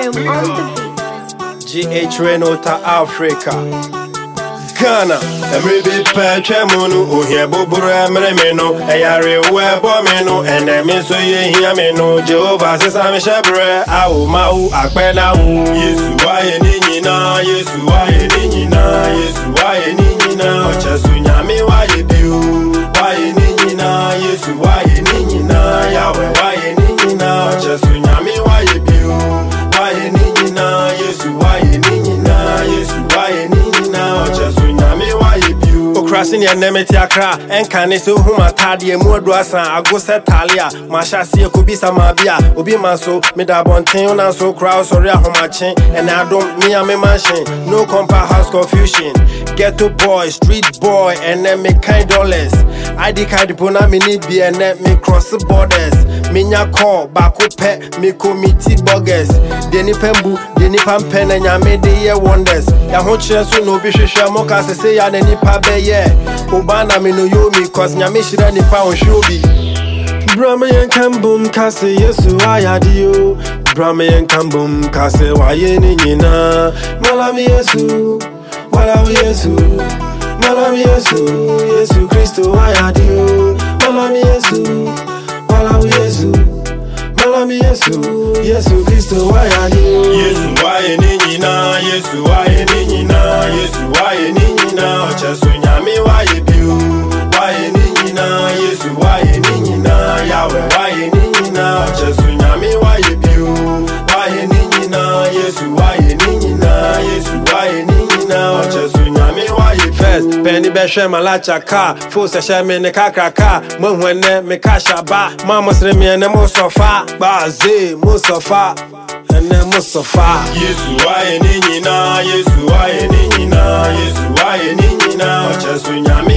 am on the beat. GH Renota Africa Ghana Every patch mono o here bobura mremeno eyare webo meno enemi so ye hia meno Jehovah sesa me shebre awo mawu akpena wu Yesu wa ye ni nyina Yesu wa ye ni nyina Yesu wa ye ni nyina ochesu nyame wa ye biu wa ye ni nyina Yesu wa ye ni nyina Yahweh wa ye ni nyina ochesu nyame wa ye biu wa ye ni nyina Yesu wa ye ni nyina Yesu wa ye ni nyina ochesu nyame wa ye biu Okrasin ya nemeti akra enkane so huma tade mu adu asan agose talia mashasi ekobisa mabia obi manso medabonten na so crowd sorry ahomachen and adom me am mansion no compare house confusion ghetto boy street boy and then me kind dollars ID card pona me need be and then me cross borders minya call bako pe me committee buggers deni pembu deni pampen and nyame de ye wonders ya ho kire so no bi hwehwe mo ka se ya na nipa be ye Obana me no yomi cause nyame shira nipa on shobi Brahma yen kambum kase Yesu ayadio Brahma yen kambum kase waye ni nyina Malami Yesu Malami Yesu Malami Yesu Yesu Kristo ayadio Malami Yesu Malami Yesu Malami Yesu Yesu Kristo ayadio Yesu waye ni nyina Yesu waye ni nyina Yesu waye ni nyina ochesu nyame waye biu waye ni nyina Yesu waye ni nyina Yahweh waye ni nyina ochesu nyame waye biu waye ni nyina Yesu waye ni nyina Yesu waye ni nyina ochesu nyame waye first penny be hwe malacha ka force hwe me ne kakraka mohwene me kashaba mama sre me ne mo sofa baze mo sofa ene mo sofa Yesu waye ni nyina Yesu waye ni nyina Yesu waye ni nyina ochesu nyame